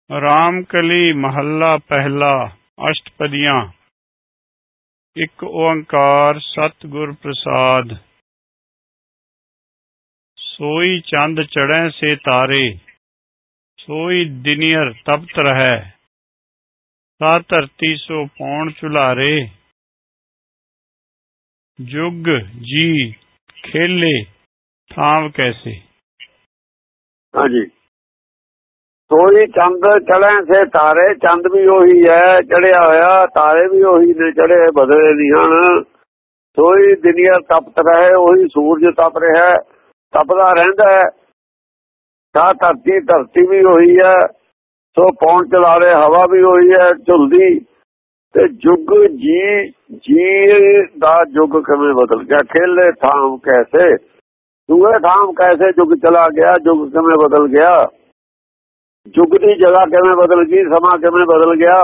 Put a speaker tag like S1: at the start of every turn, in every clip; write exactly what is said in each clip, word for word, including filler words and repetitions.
S1: ਰਾਮਕਲੀ ਮਹੱਲਾ ਪਹਿਲਾ। ਅਸ਼ਟਪਦੀਆਂ। ਇੱਕ ਓੰਕਾਰ ਸਤਿਗੁਰ ਪ੍ਰਸਾਦ। ਸੋਈ ਚੰਦ ਚੜ੍ਹੈ ਸੇ ਤਾਰੇ, ਸੋਈ ਦਿਨਿਅਰ ਤਪਤ ਰਹੈ। ਤਾ ਧਰਤੀ ਸੋ ਪੌਣ ਚੁਲਾਰੇ, ਜੁਗ ਜੀ ਖੇਲੇ ਥਾਮ ਕੈਸੇ।
S2: ਹਾਂਜੀ, ਸੋਈ ਚੰਦ ਚੜ੍ਹੈ ਸੇ ਤਾਰੇ। ਚੰਦ ਵੀ ਉਹੀ ਹੈ ਚੜਿਆ ਹੋਇਆ, ਤਾਰੇ ਵੀ ਉਹੀ ਨੇ ਚੜੇ, ਬਦਲੇ ਨਹੀਂ ਹਨ। ਸੋਈ ਦਿਨਿਆ ਤਪਤ ਰਹੇ, ਉਹੀ ਸੂਰਜ ਤਪ ਰਿਹਾ, ਤਪਦਾ ਰਹਿੰਦਾ ਹੈ। ਤਾਂ ਧਰਤੀ ਧਰਤੀ ਵੀ ਉਹੀ ਹੈ, ਸੋ ਪੌਣ ਚਲਾਰੇ ਹਵਾ ਵੀ ਉਹੀ ਹੈ ਝੁਲਦੀ। ਤੇ ਜੁਗ ਜੀ ਜੀ ਦਾ ਜੁਗ ਕਿਵੇਂ ਬਦਲ ਗਿਆ, ਖੇਲੇ ਥਾਮ ਕੈਸੇ। ਦੂਏ ਥਾਮ ਕੈਸੇ ਜੁਗ ਚਲਾ ਗਿਆ, ਜੁਗ ਕਿਵੇਂ ਬਦਲ ਗਿਆ। ਜੁਗ ਦੀ ਜਗ੍ਹਾ ਕਿਵੇਂ ਬਦਲ ਗਈ, ਸਮਾਂ ਕਿਵੇਂ ਬਦਲ ਗਿਆ।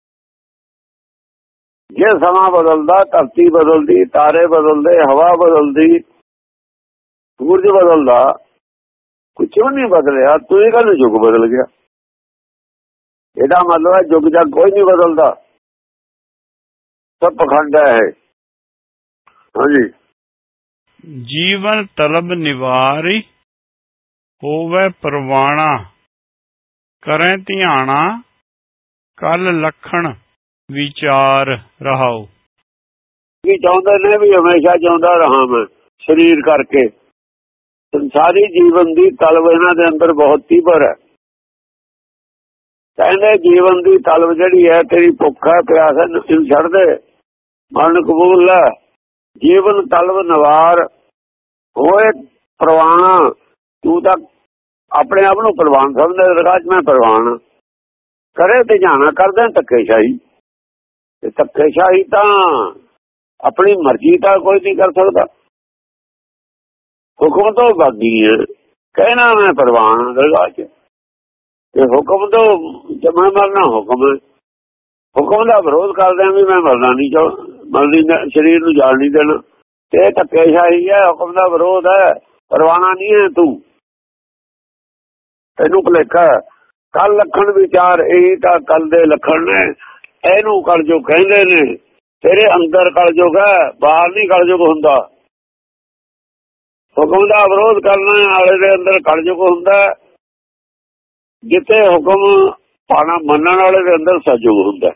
S2: ਜੇ ਸਮਾਂ ਬਦਲਦਾ, ਧਰਤੀ ਬਦਲਦੀ, ਤਾਰੇ ਬਦਲਦੇ, ਹਵਾ ਬਦਲਦੀ, ਸੂਰਜ ਬਦਲਦਾ, ਕੁਛ ਵੀ ਨਹੀਂ ਬਦਲਿਆ। ਤੁਸੀਂ ਕਹਿੰਦੇ ਜੁਗ ਬਦਲ ਗਿਆ। ਇਹਦਾ ਮਤਲਬ ਹੈ ਜੁਗ ਜਗ ਕੋਈ ਨਹੀਂ ਬਦਲਦਾ, ਸਭ ਪਖੰਡ ਹੈ। ਹਾਂਜੀ,
S1: ਜੀਵਨ ਤਲਬ ਨਿਵਾਰੀ, ਹੋਵੇ ਪਰਵਾਣਾ। ਕਰੈ ਧਿਆਣਾ, ਕਲ ਲਖਣ ਵਿਚਾਰ ਰਹਾਓ।
S2: ਕੀ ਚਾਹੁੰਦੇ ਨੇ ਵੀ ਹਮੇਸ਼ਾ ਚਾਹੁੰਦਾ ਰਹਾ ਮੈਂ ਸਰੀਰ ਕਰਕੇ। ਸੰਸਾਰੀ ਜੀਵਨ ਦੀ ਤਲਬ ਇਹਨਾਂ ਦੇ ਅੰਦਰ ਬਹੁਤ ਤੀਬਰ ਹੈ। ਕਹਿੰਦੇ ਜੀਵਨ ਦੀ ਤਲਬ ਜਿਹੜੀ ਹੈ, ਤੇਰੀ ਭੁੱਖ ਹੈ, ਪਿਆਸ ਹੈ, ਨਸੀਬ ਛੱਡ ਦੇ, ਮਰਨ ਕਬੂਲ ਹੈ। ਜੀਵਨ ਤਲਬ ਨਿਵਾਰ, ਹੋਏ ਪ੍ਰਵਾਣਾ। ਤੂੰ ਤਾਂ ਆਪਣੇ ਆਪ ਨੂੰ ਪ੍ਰਵਾਨ ਸਮਝਦਾ, ਰਗਾਜ ਮੈਂ ਪ੍ਰਵਾਨ। ਕਰੇ ਤੇ ਜਾਣਾ ਕਰਦੇ ਧੱਕੇਸ਼ਾਹੀ। ਤੇ ਧੱਕੇਸ਼ਾਹੀ ਤਾਂ ਆਪਣੀ ਮਰਜ਼ੀ ਤਾਂ ਕੋਈ ਨਹੀਂ ਕਰ ਸਕਦਾ, ਹੁਕਮ ਤੋਂ ਬਾਗੀ ਹੈ। ਕਹਿਣਾ ਮੈਂ ਪ੍ਰਵਾਨ ਰਗਾਜ, ਤੇ ਹੁਕਮ ਤੋਂ ਜਮਾ ਮਰਨਾ ਹੁਕਮ ਹੈ। ਹੁਕਮ ਦਾ ਵਿਰੋਧ ਕਰਦੇ ਵੀ ਮੈਂ ਮਰਨਾ ਨਹੀਂ ਚਾਹ ਮਰਦੀ, ਸਰੀਰ ਨੂੰ ਜਾਣ ਨਹੀਂ ਦੇਣਾ। ਤੇ ਧੱਕੇਸ਼ਾਹੀ ਹੈ, ਹੁਕਮ ਦਾ ਵਿਰੋਧ ਹੈ, ਪਰਵਾਨਾ ਨਹੀਂ ਹੈ ਤੂੰ। ਤੈਨੂੰ ਭੁਲੇਖਾ। ਕੱਲ ਲੱਖਣ ਵਿਚਾਰ, ਇਹੀ ਤਾਂ ਕੱਲ ਦੇ ਲੱਖਣ ਨੇ। ਇਹਨੂੰ ਕਲਯੁਗ ਕਹਿੰਦੇ ਨੇ। ਤੇਰੇ ਅੰਦਰ ਕਲਯੁਗ ਹੈ, ਬਾਹਰ ਨਹੀਂ ਕਲਯੁਗ ਹੁੰਦਾ। ਹੁਕਮ ਦਾ ਵਿਰੋਧ ਕਰਨ ਵਾਲੇ ਦੇ ਅੰਦਰ ਕਲਯੁਗ ਹੁੰਦਾ। ਜਿੱਥੇ ਹੁਕਮ ਪਾਣਾ ਮੰਨਣ ਵਾਲੇ ਦੇ ਅੰਦਰ ਸਤਿਯੁਗ ਹੁੰਦਾ।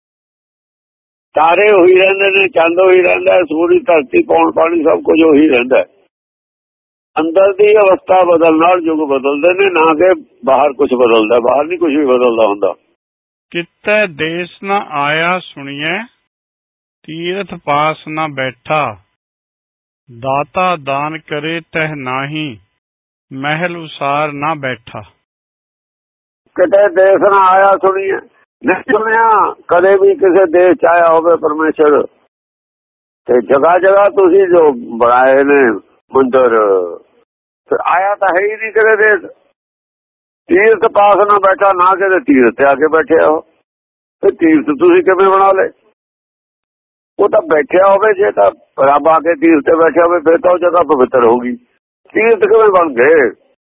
S2: ਤਾਰੇ ਉਹੀ ਰਹਿੰਦੇ ਨੇ, ਚੰਦ ਉਹੀ ਰਹਿੰਦਾ, ਸੂਰਜ ਧਰਤੀ ਪੌਣ ਪਾਣੀ ਸਭ ਕੁਝ ਉਹੀ ਰਹਿੰਦਾ। ਅੰਦਰ ਦੀ ਅਵਸਥਾ ਬਦਲਣ ਨਾਲ ਯੁੱਗ ਬਦਲਦੇ ਨੇ, ਨਾ ਕਿ ਬਾਹਰ ਕੁਝ ਬਦਲਦਾ। ਬਾਹਰ ਨਹੀਂ ਕੁਝ ਵੀ ਬਦਲਦਾ ਹੁੰਦਾ।
S1: ਕਿਤੇ ਦੇਸ ਨਾ ਆਇਆ ਸੁਣੀਏ, ਤੀਰਥ ਪਾਸ ਨਾ ਬੈਠਾ। ਦਾਤਾ ਦਾਨ ਕਰੇ ਤਹ ਨਾਹੀ, ਮਹਿਲ ਉਸਾਰ ਨਾ ਬੈਠਾ।
S2: ਕਿਤੇ ਦੇਸ ਨਾ ਆਇਆ ਸੁਣੀਏ, ਨਹੀਂ ਸੁਣਿਆ ਕਦੇ ਵੀ ਕਿਸੇ ਦੇਸ਼ ਚ ਆਇਆ ਹੋਵੇ ਪਰਮੇਸ਼ਰ। ਤੇ ਜਗ੍ਹਾ ਜਗ੍ਹਾ ਤੁਸੀਂ ਜੋ ਬਣਾਏ ਨੇ ਮੰਦਰ, ਫਿਰ ਆਇਆ ਤਾਂ ਹੈ ਹੀ ਨਹੀਂ ਕਦੇ ਦੇਸ਼। ਤੀਰਥ ਪਾਸ ਨਾ ਬੈਠਾ, ਨਾ ਕਿਤੇ ਤੀਰਥ ਤੇ ਆ ਕੇ ਬੈਠਿਆ ਹੋ। ਤੇ ਤੀਰਥ ਤੁਸੀਂ ਕਿਵੇਂ ਬਣਾ ਲਏ। ਉਹ ਤਾਂ ਬੈਠਿਆ ਹੋਵੇ, ਜੇ ਤਾਂ ਰੱਬ ਆ ਕੇ ਤੀਰਥ ਤੇ ਬੈਠਿਆ ਹੋਵੇ, ਫਿਰ ਤਾਂ ਉਹ ਜਗ੍ਹਾ ਪਵਿੱਤਰ ਹੋਊਗੀ। ਤੀਰਥ ਕਿਵੇਂ ਬਣ ਗਏ।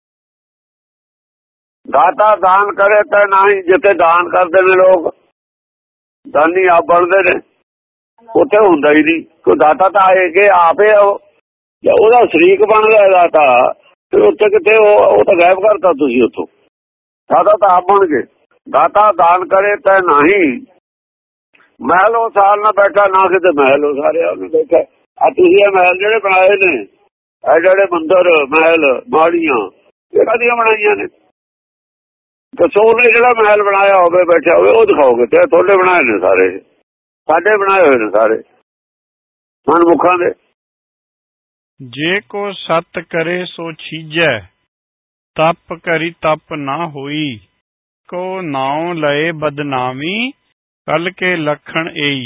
S2: ਦਾਤਾ ਦਾਨ ਕਰੇ ਤਾਂ ਨਾ ਹੀ, ਜਿੱਥੇ ਦਾਨ ਕਰਦੇ ਨੇ ਲੋਕ, ਦਾਨੀ ਆਪ ਬਣਦੇ ਨੇ, ਉੱਥੇ ਹੁੰਦਾ ਹੀ ਨਹੀਂ। ਕੋਈ ਦਾਤਾ ਤਾਂ ਆਏ ਕਿ ਆਪੇ ਉਹ ਜਾਂ ਉਹਦਾ ਸ਼ਰੀਕ ਬਣ ਗਿਆ ਦਾਤਾ, ਫਿਰ ਉੱਥੇ ਕਿੱਥੇ ਉਹ ਤਾਂ ਗਾਇਬ ਕਰਤਾ ਤੁਸੀਂ ਉੱਥੋਂ। ਦਾਤਾ ਤਾਂ ਆਪ ਬਣ ਗਏ। ਦਾਤਾ ਦਾਨ ਕਰੇ ਤਾਂ ਨਹੀਂ, ਮਹਿਲ ਉਸਾਰ ਨਾ ਬੈਠਾ। ਨਾ ਕਿਤੇ ਮਹਿਲ ਉਸਾਰਿਆ ਉਹਨੇ ਬੈਠਾ। ਆ ਤੁਸੀਂ ਇਹ ਮਹਿਲ ਜਿਹੜੇ ਬਣਾਏ ਨੇ, ਇਹ ਜਿਹੜੇ ਮੰਦਰ ਮਹਿਲ ਮਾੜੀਆਂ, ਇਹ ਕਾਹਦੀਆਂ ਬਣਾਈਆਂ ਨੇ। ਦੱਸੋ ਉਹਨੇ ਜਿਹੜਾ ਮਹਿਲ ਬਣਾਇਆ ਹੋਵੇ, ਬੈਠਿਆ ਹੋਵੇ, ਉਹ ਦਿਖਾਓਗੇ। ਤੇ ਤੁਹਾਡੇ ਬਣਾਏ ਨੇ ਸਾਰੇ, ਸਾਡੇ ਬਣਾਏ ਹੋਏ ਨੇ ਸਾਰੇ ਮਨਮੁਖਾਂ ਦੇ।
S1: ਜੇ ਕੋ ਸਤ ਕਰੇ ਸੋ ਛੀਜੈ, ਤਪ ਕਰੀ ਤਪ ਨਾ ਹੋਈ। ਕੋ ਨਾਉ ਲਏ ਬਦਨਾਮੀ, ਕਲ ਕੇ ਲਖਣ ਏਈ।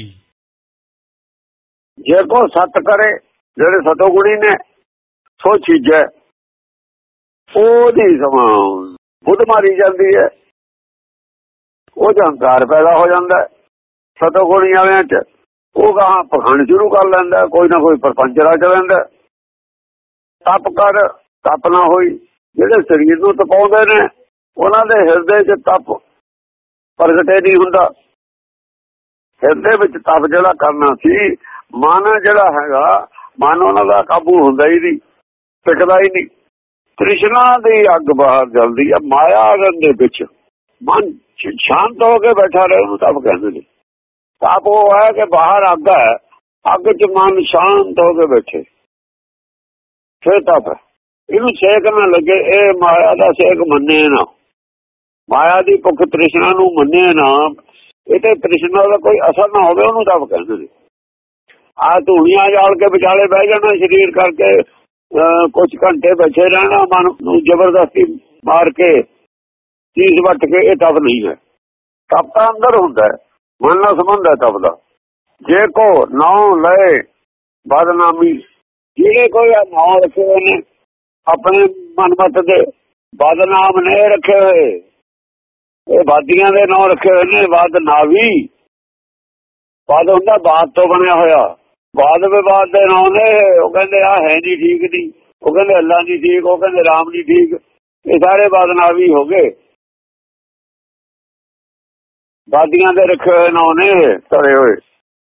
S2: ਜੇ ਕੋ ਸਤ ਕਰੇ, ਜਿਹੜੇ ਸਤੋ ਗੁਣੀ ਨੇ, ਸੋ ਛੀਜੈ, ਉਹਦੀ ਸਮਾਂ ਬੁੱਧ ਮਾਰੀ ਜਾਂਦੀ ਹੈ। ਉਹ ਚ ਹੰਕਾਰ ਪੈਦਾ ਹੋ ਜਾਂਦਾ। ਸਤੋ ਗੁਣੀ ਵਾਲਿਆਂ ਚ ਉਹ ਗਾਹਾਂ ਪਖੰਡ ਸ਼ੁਰੂ ਕਰ ਲੈਂਦਾ, ਕੋਈ ਨਾ ਕੋਈ ਪਰਪੰਚ ਰਚ ਲੈਂਦਾ। ਤਪ ਕਰ ਤਪ ਨਾ ਹੋਈ। ਜਿਹੜੇ ਸਰੀਰ ਨੂੰ ਤਪਾਉਂਦੇ ਨੇ, ਉਹਨਾਂ ਦੇ ਹਿਰਦੇ ਚ ਤਪ ਪ੍ਰਗਟੇ ਨਹੀਂ ਹੁੰਦਾ। ਹਿਰਦੇ ਵਿੱਚ ਤਪ ਜਿਹੜਾ ਕਰਨਾ ਸੀ, ਮਨ ਜਿਹੜਾ ਹੈਗਾ, ਮਨ ਉਹਨਾਂ ਦਾ ਕਾਬੂ ਹੁੰਦਾ ਹੀ ਨਹੀਂ, ਟਿਕਦਾ ਹੀ ਨਹੀਂ। ਤ੍ਰਿਸ਼ਨਾ ਦੀ ਅੱਗ ਬਾਹਰ ਜਲਦੀ ਆ, ਮਾਇਆ ਅਗਨ ਦੇ ਵਿੱਚ ਮਨ ਸ਼ਾਂਤ ਹੋ ਕੇ ਬੈਠਾ ਰਹੇ, ਉਹਨੂੰ ਤਪ ਕਹਿੰਦੇ ਨੇ। ਤਪ ਉਹ ਹੈ ਕਿ ਬਾਹਰ ਅੱਗ ਹੈ, ਅੱਗ 'ਚ ਮਨ ਸ਼ਾਂਤ ਹੋ ਕੇ ਬੈਠੇ, ਫਿਰ ਤਪ ਹੈ। ਇਹਨੂੰ ਸੇਕ ਨਾ ਲੱਗੇ, ਇਹ ਮਾਇਆ ਦਾ ਸੇਕ ਮੰਨੇ ਨਾ, ਮਾਇਆ ਦੀ ਭੁੱਖ ਤ੍ਰਿਸ਼ਨਾ ਨੂੰ ਮੰਨੇ ਨਾ, ਇਹ ਤੇ ਤ੍ਰਿਸ਼ਨਾ ਦਾ ਕੋਈ ਅਸਰ ਨਾ ਹੋਵੇ, ਉਹਨੂੰ ਤਪ ਕਹਿੰਦੇ ਨੇ। ਆਹ ਧੂਣੀਆਂ ਜਾਲ ਕੇ ਵਿਚਾਲੇ ਬਹਿ ਜਾਣਾ ਸਰੀਰ ਕਰਕੇ, ਕੁਝ ਘੰਟੇ ਬੈਠੇ ਰਹਿਣਾ, ਮਨ ਨੂੰ ਜ਼ਬਰਦਸਤੀ ਮਾਰ ਕੇ ਚੀਜ਼ ਵੱਟ ਕੇ, ਇਹ ਤਪ ਨਹੀਂ ਹੈ। ਤਪ ਤਾਂ ਅੰਦਰ ਹੁੰਦਾ, ਮਨ ਨਾਲ ਸੰਬੰਧ ਹੈ ਤਪ ਦਾ। ਜੇ ਕੋ ਨਾਉ ਲਏ ਬਦਨਾਮੀ, ਜਿਹੜੇ ਕੋਈ ਨਾਉ ਰੱਖੇ ਹੋਏ ਨੇ ਆਪਣੇ ਮਨਮਤ ਦੇ, ਬਦਨਾਮ ਨੇ ਰੱਖੇ ਹੋਏ, ਇਹ ਬਾਦੀਆਂ ਦੇ ਨਾਂ ਰੱਖੇ ਹੋਏ ਨੇ। ਬਦ ਨਾਵੀ, ਬਦ ਹੁੰਦਾ ਬਾਦ ਤੋਂ ਬਣਿਆ ਹੋਇਆ, ਬਾਦ ਵਿਵਾਦ ਦੇ ਨਾਂ ਨੇ। ਉਹ ਕਹਿੰਦੇ ਆ ਹੈ ਨਹੀਂ ਠੀਕ ਨਹੀਂ, ਉਹ ਕਹਿੰਦੇ ਅੱਲਾ ਨਹੀਂ ਠੀਕ, ਉਹ ਕਹਿੰਦੇ ਰਾਮ ਨਹੀਂ ਠੀਕ, ਇਹ ਸਾਰੇ ਬਦਨਾਵੀ ਹੋ ਗਏ। ਬਾਦੀਆਂ ਦੇ ਰੱਖੇ ਹੋਏ ਨਾਂ ਨੇ ਧਰੇ ਹੋਏ,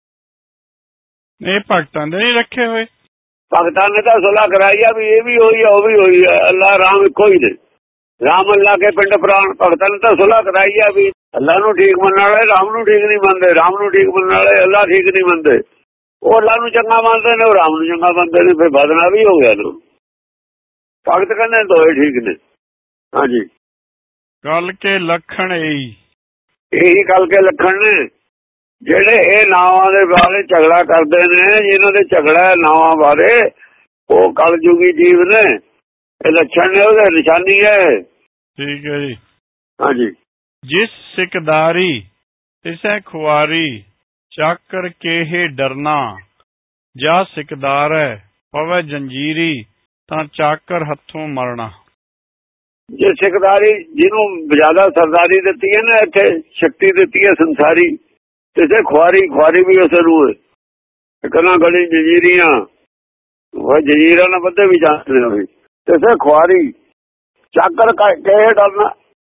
S1: ਇਹ ਭਗਤਾਂ ਦੇ ਨਹੀਂ ਰੱਖੇ ਹੋਏ।
S2: ਭਗਤਾਂ ਨੇ ਤਾਂ ਸੁਲ੍ਹਾ ਕਰਾਈ ਆ ਵੀ ਇਹ ਵੀ ਹੋਈ ਆ ਉਹ ਵੀ ਹੋਈ ਆ, ਅੱਲਾ ਰਾਮ ਇੱਕੋ ਹੀ ਨੇ। ਰਾਮ ਅੱਲਾ ਕੇ ਪਿੰਡ ਪ੍ਰਾਣ, ਭਗਤਾਂ ਨੇ ਤਾਂ ਸੁਲ੍ਹਾ ਕਰਾਈ ਆ ਵੀ ਅੱਲਾ ਨੂੰ ਠੀਕ ਮੰਨਣ ਵਾਲੇ ਰਾਮ ਨੂੰ ਠੀਕ ਨਹੀਂ ਮੰਨਦੇ, ਰਾਮ ਨੂੰ ਠੀਕ ਮੰਨਣ ਵਾਲੇ ਅੱਲਾ ਠੀਕ ਨਹੀਂ ਮੰਨਦੇ। ਉਹ ਅੱਲਾ ਨੂੰ ਚੰਗਾ ਮੰਨਦੇ ਨੇ, ਉਹ ਰਾਮ ਨੂੰ ਚੰਗਾ ਮੰਨਦੇ ਨੇ, ਫਿਰ ਬਦਨਾ ਵੀ ਹੋ ਗਿਆ ਨਾ। ਭਗਤ ਕਹਿੰਦੇ ਦੋਏ ਠੀਕ ਨੇ। ਹਾਂਜੀ,
S1: ਗੱਲ ਕੇ ਲੱਖਣ ਇਹੀ
S2: ਇਹੀ ਗੱਲ ਕੇ ਲੱਖਣ ਨੇ ਜਿਹੜੇ ਇਹ ਨਾਵਾਂ ਦੇ ਬਾਰੇ ਝਗੜਾ ਕਰਦੇ ਨੇ, ਜਿਹਨਾਂ ਦੇ ਝਗੜਾ ਨਾਵਾਂ ਬਾਰੇ, ਉਹ ਕਲਯੁਗੀ ਜੀਵ ਨੇ, ਇਹ ਲੱਛਣ ਨੇ, ਉਹਦੇ ਨਿਸ਼ਾਨੀ ਹੈ।
S1: ਠੀਕ ਹੈ ਜੀ।
S2: ਹਾਂਜੀ,
S1: ਜਿਸ ਸਿਕਦਾਰੀ ਤਿਸੈ ਖੁਆਰੀ, ਚਾਕਰ ਕੇਹੇ ਡਰਨਾ, ਜਾ ਸਿਕਦਾਰ ਹੈ ਪਵੇ ਜੰਜੀਰੀ, ਤਾਂ ਚਾਕਰ ਹੱਥੋਂ ਮਰਨਾ।
S2: ਜੇ ਸਿਕਦਾਰੀ, ਜਿਹਨੂੰ ਜ਼ਿਆਦਾ ਸਰਦਾਰੀ ਦਿੱਤੀ ਹੈ ਨਾ, ਇੱਥੇ ਸ਼ਕਤੀ ਦਿੱਤੀ ਹੈ ਸੰਸਾਰੀ, ਕਿਸੇ ਖੁਆਰੀ, ਖੁਆਰੀ ਵੀ ਉਸ ਨੂੰ ਕਨਾ ਗਲੀ ਜੰਜੀਰੀਆਂ, ਉਹ ਜੰਜੀਰਾਂ ਨਾਲ ਬੱਧੇ ਵੀ ਜਾਂਦੇ ਹੋਏ, ਕਿਸੇ ਖੁਆਰੀ, ਚਾਕਰ ਕਹੇ ਡਰਨਾ।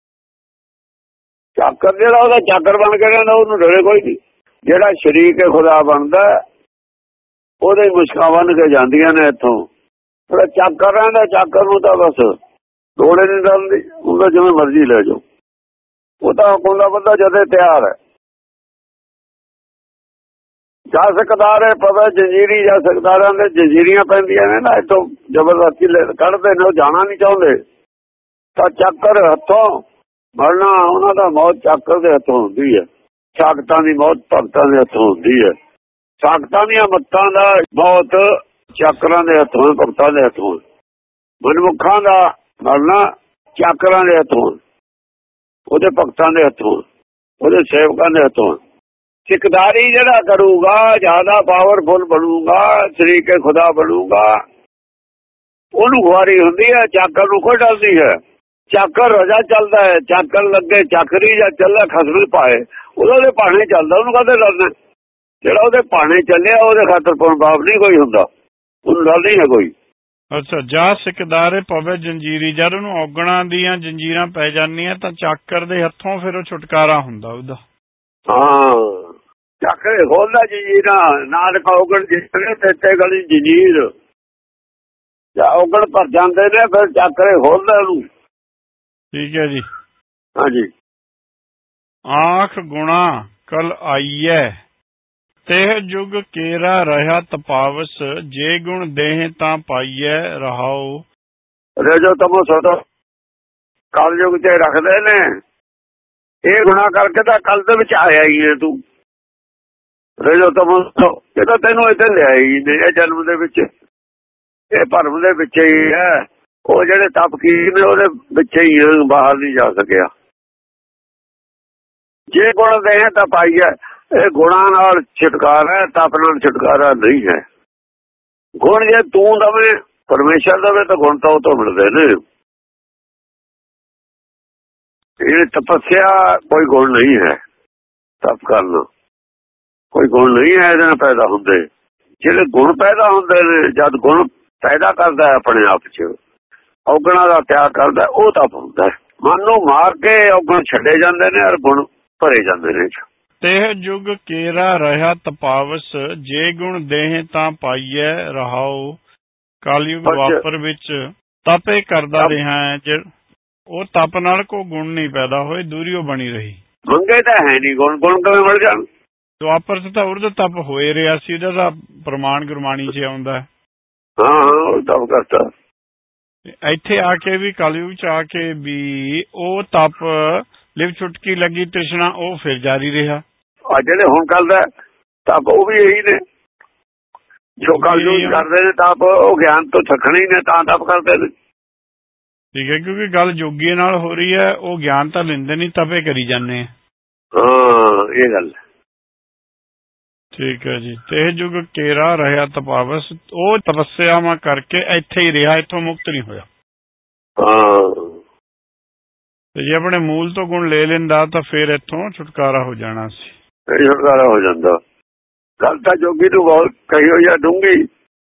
S2: ਚਾਕਰ ਜਿਹੜਾ ਉਹਦਾ ਚਾਕਰ ਬਣ ਕੇ ਰਹਿੰਦਾ, ਉਹਨੂੰ ਡਰੇ ਕੋਈ ਨਹੀਂ। ਜਿਹੜਾ ਸ਼ਰੀਕ ਖੁਦਾ ਬਣਦਾ, ਉਹਦੇ ਮੁਸ਼ਕਾਂ ਬਣ ਕੇ ਜਾਂਦੀਆਂ ਨੇ ਇੱਥੋਂ। ਜਿਹੜਾ ਚਾਕਰ ਰਹਿੰਦਾ, ਚਾਕਰ ਨੂੰ ਤਾਂ ਬਸ ਦੋੜੇ ਨਹੀਂ ਡਰਦੀ, ਉਹਦਾ ਜਿਵੇਂ ਮਰਜ਼ੀ ਲੈ ਜਾਓ, ਉਹ ਤਾਂ ਹੁਕਮ ਦਾ ਬੰਦਾ ਜਦੇ ਤਿਆਰ ਹੈ। ਜਾ ਸਕਦਾਰ ਹੈ ਪਵੇ ਜੰਜੀਰੀ, ਜਾ ਸਕਦਾਰਾਂ ਦੇ ਜੰਜੀਰੀਆਂ ਪੈਂਦੀਆਂ ਨੇ ਨਾ, ਇੱਥੋਂ ਜ਼ਬਰਦਸਤੀ ਕੱਢਦੇ ਨੇ, ਉਹ ਜਾਣਾ ਨਹੀਂ ਚਾਹੁੰਦੇ। ਤਾਂ ਚਾਕਰ ਹੱਥੋਂ ਮਰਨਾ, ਉਹਨਾਂ ਦਾ ਮੌਤ ਚਾਕਰ ਦੇ ਹੱਥੋਂ ਹੁੰਦੀ ਹੈ। ਸਾਖਤਾਂ ਦੀ ਮੌਤ ਭਗਤਾਂ ਦੇ ਹੱਥੋਂ ਹੁੰਦੀ ਹੈ। ਸਾਖਤਾਂ ਦੀਆਂ ਮੱਤਾਂ ਦਾ ਮੌਤ ਚਾਕਰਾਂ ਦੇ ਹੱਥੋਂ, ਭਗਤਾਂ ਦੇ ਹੱਥੋਂ। ਮਨਮੁੱਖਾਂ ਦਾ ਮਰਨਾ ਚਾਕਰਾਂ ਦੇ ਹੱਥੋਂ, ਉਹਦੇ ਭਗਤਾਂ ਦੇ ਹੱਥੋਂ, ਉਹਦੇ ਸੇਵਕਾਂ ਦੇ ਹੱਥੋਂ। ਸਿਕਦਾਰੀ ਜਿਹੜਾ ਕਰੂਗਾ, ਜ਼ਿਆਦਾ ਪਾਵਰਫੁਲ ਬਣੂਗਾ, ਸ਼ਰੀਕੇ ਖੁਦਾ ਬਣੂਗਾ, ਉਹਨੂੰ ਖੁਆਰੀ ਹੁੰਦੀ ਹੈ। ਚਾਕਰ ਨੂੰ ਕੋਈ ਡਰਦੀ ਹੈ। ਚਾਕਰ ਰਜਾ ਚੱਲਦਾ ਹੈ, ਚਾਕਰ ਲੱਗੇ ਚਾਕਰੀ ਜਾਂ ਚੱਲੇ ਖਸਮ ਪਾਏ, ਉਹਦੇ ਭਾਣੇ ਚੱਲਦਾ, ਉਹਨੂੰ ਕਾਹਦੇ ਡਰਨਾ। ਜਿਹੜਾ ਉਹਦੇ ਭਾਣੇ ਚੱਲਿਆ, ਉਹਦੇ ਖਾਤਰ ਪ੍ਰਭਾਵ ਨਹੀਂ ਕੋਈ ਹੁੰਦਾ, ਉਹਨੂੰ ਡਰ ਨਹੀਂ ਹੈ ਕੋਈ।
S1: ਅੱਛਾ, ਜਾ ਸਿਕਦਾਰੇ ਪਵੇ ਜੰਜੀਰੀ, ਜਦ ਉਹਨੂੰ ਔਗਣਾਂ ਦੀਆਂ ਜੰਜੀਰਾਂ ਪੈ ਜਾਂਦੀਆਂ ਤਾਂ ਚਾਕਰ ਦੇ ਹੱਥੋਂ ਫਿਰ ਉਹ ਛੁਟਕਾਰਾ ਹੁੰਦਾ ਉਹਦਾ।
S2: ਹਾਂ, ਚਾਕਰ ਖੋਲਦਾ ਜੰਜੀਰਾਂ, ਨਾਲ ਔਗਣ ਜਿੱਤਣੇ ਤੇ ਗਲੀ ਜੰਜੀਰ, ਜਾਂ ਔਗਣ ਭਰ ਜਾਂਦੇ ਨੇ, ਫਿਰ ਚਾਕਰੇ ਖੋਲਦਾ ਉਹਨੂੰ।
S1: ਠੀਕ ਹੈ ਜੀ।
S2: ਹਾਂਜੀ,
S1: ਆਖ ਗੁਣਾ ਕਲ ਆਈਐ, ਤੇਹ ਜੁਗ ਕੇਰਾ ਰਹਾ ਤਪਾਵਸ, ਜੇ ਗੁਣ ਦੇਹ ਤਾਂ ਪਾਈਐ ਰਹਾਓ।
S2: ਰਜੋ ਤਮੋ ਸਦੋ ਕਲ ਯੁਗ ਚ ਰੱਖਦੇ ਨੇ, ਇਹ ਗੁਣਾ ਕਰਕੇ ਤਾਂ ਕਲ ਦੇ ਵਿੱਚ ਆਇਆ ਹੀ ਹੈ ਤੂੰ। ਰਜੋ ਤਮੋ ਇਹ ਤਾਂ ਤੈਨੂੰ ਇੱਥੇ ਲਿਆ ਹੀ ਨੇ, ਇਹ ਜਨਮ ਦੇ ਵਿੱਚ, ਇਹ ਭਰਮ ਦੇ ਵਿੱਚ ਹੀ ਹੈ। ਉਹ ਜਿਹੜੇ ਤਪ ਕੀ ਨੇ, ਉਹਦੇ ਵਿੱਚ ਹੀ ਬਾਹਰ ਨਹੀਂ ਜਾ ਸਕਿਆ। ਜੇ ਗੁਣ ਦੇਹ ਤਾਂ ਪਾਈਐ, ਇਹ ਗੁਣਾਂ ਨਾਲ ਛੁਟਕਾਰਾ ਹੈ, ਤਪ ਨਾਲ ਛੁਟਕਾਰਾ ਨਹੀਂ ਹੈ। ਗੁਣ ਜੇ ਤੂੰ ਦਵੇਂ, ਪਰਮੇਸ਼ਰ ਦਵੇ, ਤਾਂ ਗੁਣ ਤਾਂ ਉਹ ਤੋਂ ਮਿਲਦੇ ਨੇ। ਇਹ ਤਪੱਸਿਆ ਕੋਈ ਗੁਣ ਨਹੀਂ ਹੈ, ਤਪ ਕਰਨਾ ਕੋਈ ਗੁਣ ਨਹੀਂ ਹੈ, ਇਹਦੇ ਨਾਲ ਪੈਦਾ ਹੁੰਦੇ। ਜਿਹੜੇ ਗੁਣ ਪੈਦਾ ਹੁੰਦੇ ਨੇ, ਜਦ ਗੁਣ ਪੈਦਾ ਕਰਦਾ ਆਪਣੇ ਆਪ ਚ, ਔਗਣਾਂ ਦਾ ਤਿਆਗ ਕਰਦਾ, ਉਹ ਤਪ ਹੁੰਦਾ। ਮਨ ਨੂੰ ਮਾਰ ਕੇ ਔਗਣ ਛੱਡੇ ਜਾਂਦੇ ਨੇ, ਔਰ ਗੁਣ ਭਰੇ ਜਾਂਦੇ ਨੇ।
S1: ਤੇਹ ਜੁਗ ਕੇਰਾ ਰਹਾ ਤਪਾਵਸ, ਜੇ ਗੁਣ ਦੇਹ ਤਾਂ ਪਾਈਐ ਰਹਾਉ। ਕਲਯੁਗ ਵਾਪਰ ਵਿੱਚ ਤਪੇ ਕਰਦਾ ਰਿਹਾ ਹੈ, ਉਹ ਤਪ ਨਾਲ ਕੋਈ ਗੁਣ ਨਹੀਂ ਪੈਦਾ ਹੋਏ, ਦੂਰੀਓ ਬਣੀ ਰਹੀ।
S2: ਮੰਗੇ ਤਾਂ ਹੈ ਨਹੀਂ ਗੁਣ, ਗੁਣ ਕਿਵੇਂ ਮਿਲ ਜਾਣ।
S1: ਦੁਆਪਰ ਚ ਤਾਂ ਉਰਦ ਤਪ ਹੋਏ ਰਿਹਾ ਸੀ, ਉਹਦਾ ਤਾਂ ਪ੍ਰਮਾਣ ਗੁਰਬਾਣੀ ਚ ਆਉਂਦਾ।
S2: ਹਾਂ ਹਾਂ ਤਪ ਕਰਤਾ।
S1: ਇੱਥੇ ਆ ਕੇ ਵੀ ਕਲਯੁਗ ਚ ਆ ਕੇ ਵੀ ਉਹ ਤਪ ਲਿਵ ਛੁਟਕੀ ਲੱਗੀ ਤ੍ਰਿਸ਼ਨਾ, ਉਹ ਫਿਰ ਜਾਰੀ ਰਿਹਾ। ਆ
S2: ਜਿਹੜੇ ਹੁਣ ਕਰਦਾ ਤਪ ਉਹ ਵੀ ਇਹੀ ਨੇ, ਜੋ ਕਲਯੁਗ ਕਰਦੇ ਨੇ ਤਪ, ਉਹ ਗਿਆਨ ਤੋਂ ਥੱਕਣੇ ਨੇ ਤਾਂ ਤਪ ਕਰਦੇ ਨੇ।
S1: ਠੀਕ ਹੈ, ਕਿਉਂਕਿ ਗੱਲ ਜੋਗੀ ਨਾਲ ਹੋ ਰਹੀ ਹੈ, ਉਹ ਗਿਆਨ ਤਾਂ ਲੈਂਦੇ ਨਹੀਂ, ਤਪੇ ਕਰੀ ਜਾਂਦੇ ਆ।
S2: ਹਾਂ ਇਹ ਗੱਲ
S1: ਠੀਕ ਹੈ ਜੀ। ਤੇ ਜੁਗ ਕੇਰਾ ਰਿਹਾ ਤਪਾਵਸ, ਉਹ ਤਪੱਸਿਆਵਾਂ ਕਰਕੇ ਇੱਥੇ ਹੀ ਰਿਹਾ, ਇੱਥੋਂ ਮੁਕਤ ਨਹੀਂ ਹੋਇਆ।
S2: ਹਾਂ
S1: ਤੇ ਜੇ ਆਪਣੇ ਮੂਲ ਤੋਂ ਗੁਣ ਲੈ ਲੈਂਦਾ ਤਾਂ ਫਿਰ ਇੱਥੋਂ ਛੁਟਕਾਰਾ ਹੋ ਜਾਣਾ ਸੀ।
S2: ਛੁਟਕਾਰਾ ਹੋ ਜਾਂਦਾ। ਗੱਲ ਤਾਂ ਜੋਗੀ ਨੂੰ ਬਹੁਤ ਕਹੀ ਹੋਈ ਆ ਡੂੰਘੀ।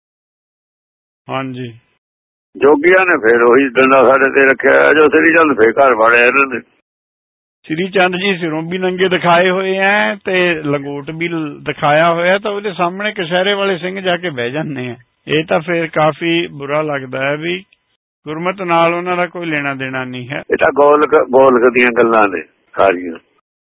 S1: ਹਾਂਜੀ,
S2: ਜੋਗੀਆਂ ਨੇ ਫਿਰ ਉਹੀ ਡੰਡਾ ਸਾਡੇ ਤੇ ਰੱਖਿਆ, ਜੋ ਸ੍ਰੀ ਚੰਦ ਫੇਰ ਘਰ ਵਾੜਿਆ ਇਹਨਾਂ ਨੇ।
S1: ਸ੍ਰੀ ਚੰਦ ਜੀ ਸਿਰੋਂ ਵੀ ਨੰਗੇ ਦਿਖਾਏ ਹੋਏ ਹੈ ਤੇ ਲੰਗੋਟ ਵੀ ਦਿਖਾਇਆ ਹੋਇਆ, ਤਾਂ ਉਹਦੇ ਸਾਹਮਣੇ ਕਸ਼ਹਿਰੇ ਵਾਲੇ ਸਿੰਘ ਜਾ ਕੇ ਬਹਿ ਜਾਂਦੇ ਆ। ਇਹ ਤਾਂ ਫਿਰ ਕਾਫੀ ਬੁਰਾ ਲੱਗਦਾ ਹੈ ਵੀ ਗੁਰਮਤ ਨਾਲ ਉਹਨਾਂ ਦਾ ਕੋਈ ਲੈਣਾ ਦੇਣਾ ਨਹੀਂ ਹੈ। ਇਹ ਤਾਂ
S2: ਗੋਲਕ ਗੋਲਕ ਦੀਆਂ ਗੱਲਾਂ ਨੇ ਸਾਰੀਆਂ।